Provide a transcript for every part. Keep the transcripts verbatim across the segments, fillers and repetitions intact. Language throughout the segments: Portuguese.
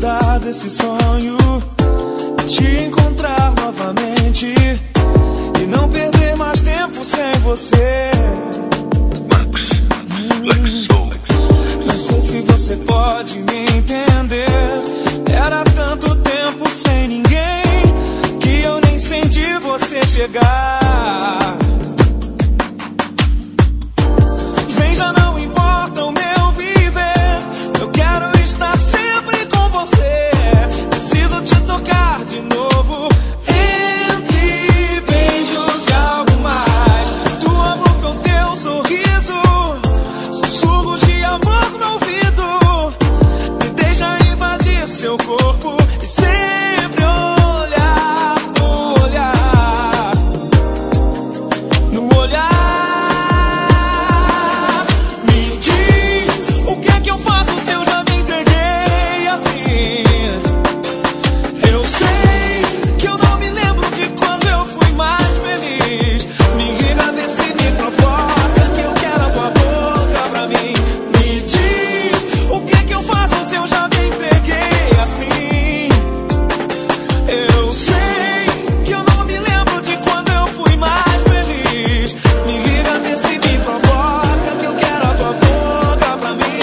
acordar desse sonho, te encontrar novamente e não perder mais tempo sem você. Hum, não sei se você pode me entender. Era tanto tempo sem ninguém que eu nem senti você chegar. Vem, já não importa o meu viver, eu quero estar sempre com você. Preciso te tocar de novo, entre beijos e algo mais. Tua boca, o teu sorriso, sussurros de amor no ouvido. Me deixa invadir seu corpo e sempre olhar no olhar, no olhar. Me diz, o que é que eu faço se eu já me entreguei assim? Eu sei que eu não me lembro de quando eu fui mais feliz. Me liga, vê se me provoca, que eu quero a tua boca pra mim. Me diz, o que é que eu faço se eu já me entreguei assim? Eu sei que eu não me lembro de quando eu fui mais feliz. Me liga, vê se me provoca, que eu quero a tua boca pra mim.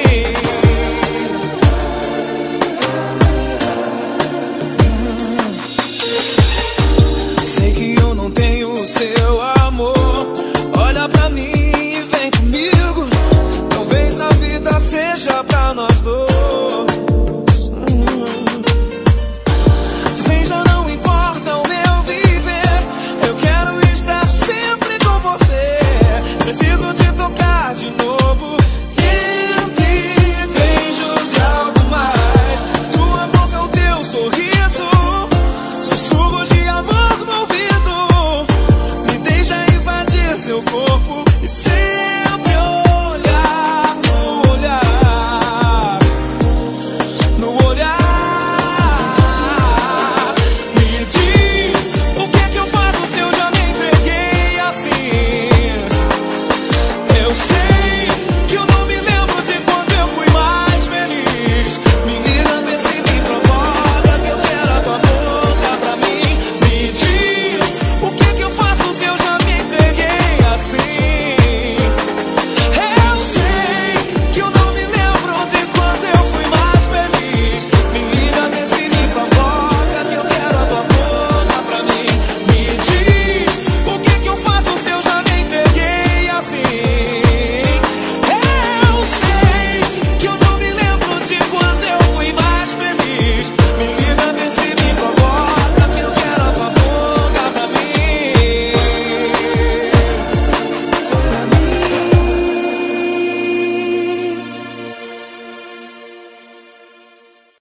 Sei que eu não tenho o seu amor. Olha pra mim e vem comigo. Talvez a vida seja pra nós dois.